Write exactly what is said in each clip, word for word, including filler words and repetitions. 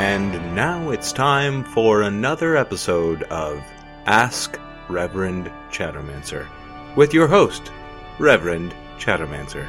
And now it's time for another episode of Ask Reverend Chattermancer, with your host, Reverend Chattermancer.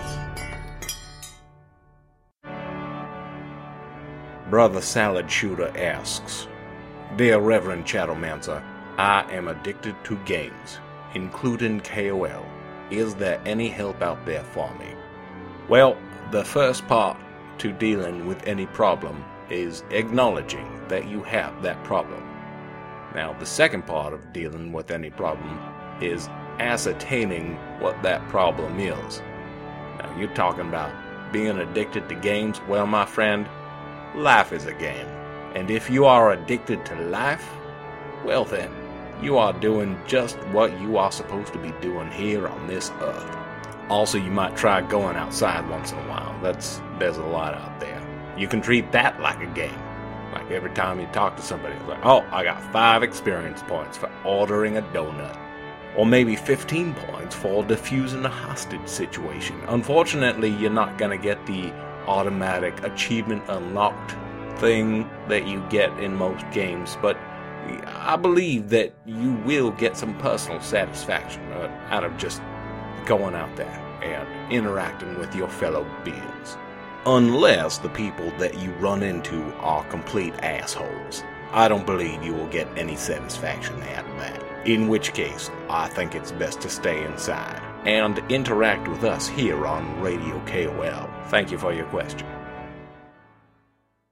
Brother Salad Shooter asks, Dear Reverend Chattermancer, I am addicted to games, including K O L. Is there any help out there for me? Well, the first part to dealing with any problem is acknowledging that you have that problem. Now, the second part of dealing with any problem is ascertaining what that problem is. Now, you're talking about being addicted to games. Well, my friend, life is a game. And if you are addicted to life, well then, you are doing just what you are supposed to be doing here on this earth. Also, you might try going outside once in a while. That's there's a lot out there. You can treat that like a game. Like every time you talk to somebody, it's like, oh, I got five experience points for ordering a donut. Or maybe fifteen points for diffusing a hostage situation. Unfortunately, you're not going to get the automatic achievement unlocked thing that you get in most games, but I believe that you will get some personal satisfaction out of just going out there and interacting with your fellow beings. Unless the people that you run into are complete assholes. I don't believe you will get any satisfaction out of that. In which case, I think it's best to stay inside and interact with us here on Radio K O L. Thank you for your question.